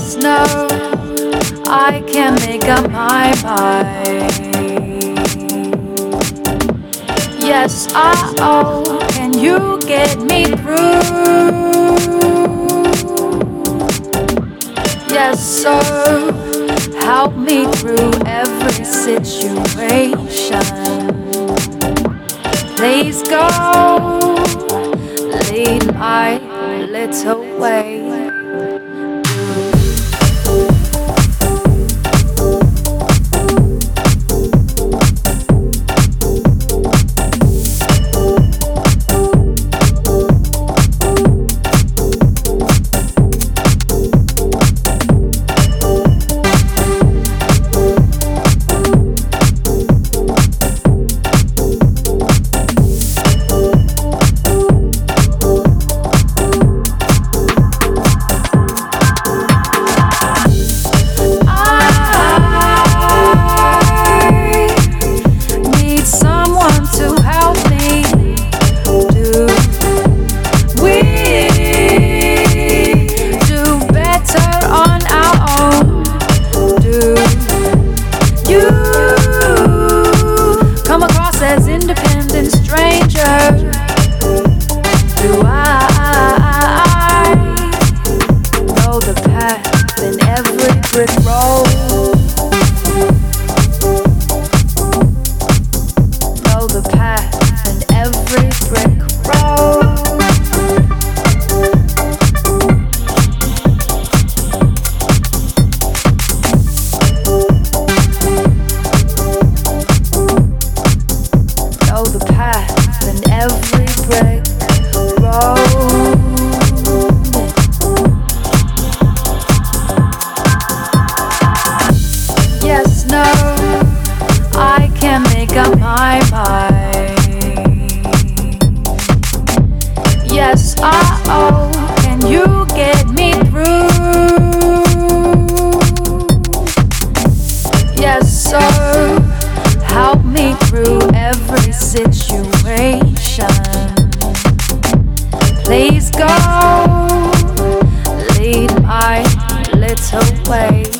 Yes, no, I can't make up my mind. Yes, oh, can you get me through? Yes, sir, help me through every situation. Please go, lead my little way. Come across as independent stranger. Do I know the path in every brick road? Know the path in every brick road. Know the path in every brick road. Yes, no, I can't make up my mind. Yes, oh, can you get me through? Yes, sir, help me through every situation. Please go, lead my little way.